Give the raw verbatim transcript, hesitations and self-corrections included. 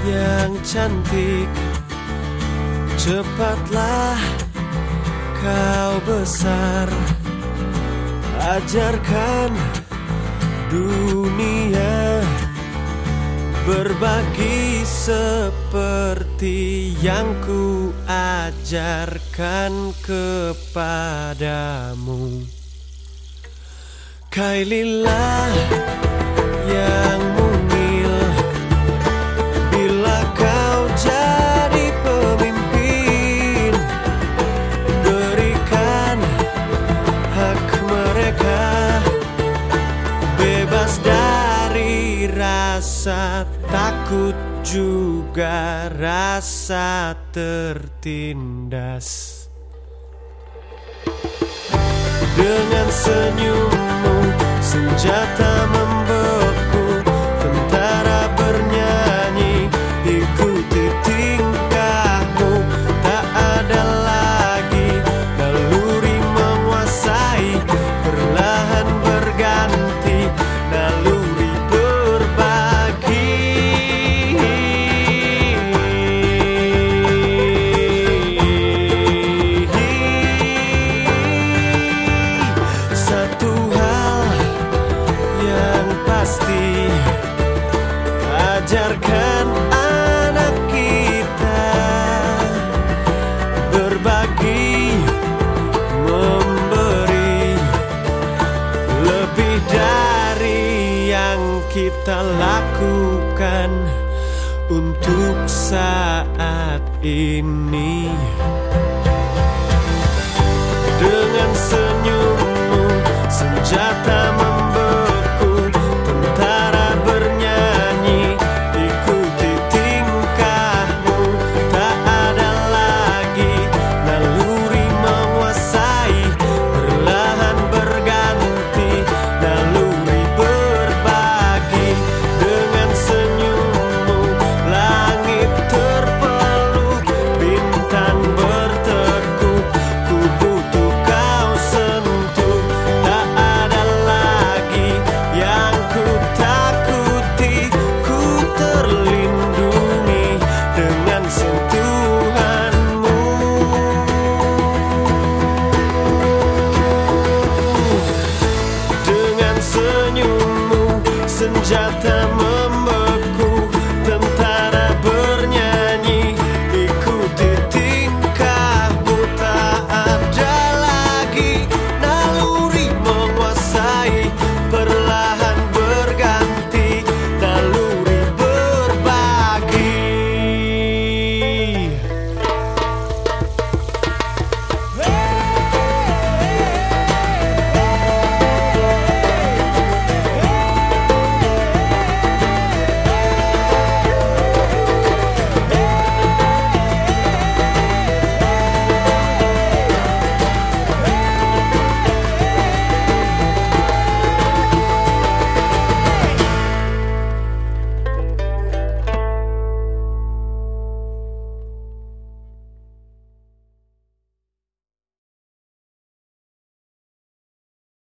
yang cantik, cepatlah kau besar, ajarkan dunia berbagi seperti yang ku ajarkan kepadamu. Kaililah yang mungil, bila kau jadi pemimpin, berikan hak mereka bebas dari rasa takut juga rasa tertindas. Dengan senyummu senjata membeku, tentara bernyanyi, ikuti tingkahmu. Tak ada lagi naluri menguasai, perlahan berganti naluri berbagi. Satu hal yang pasti, ajarkan anak kita berbagi, memberi lebih dari yang kita lakukan untuk saat ini. Dengan senyummu senjata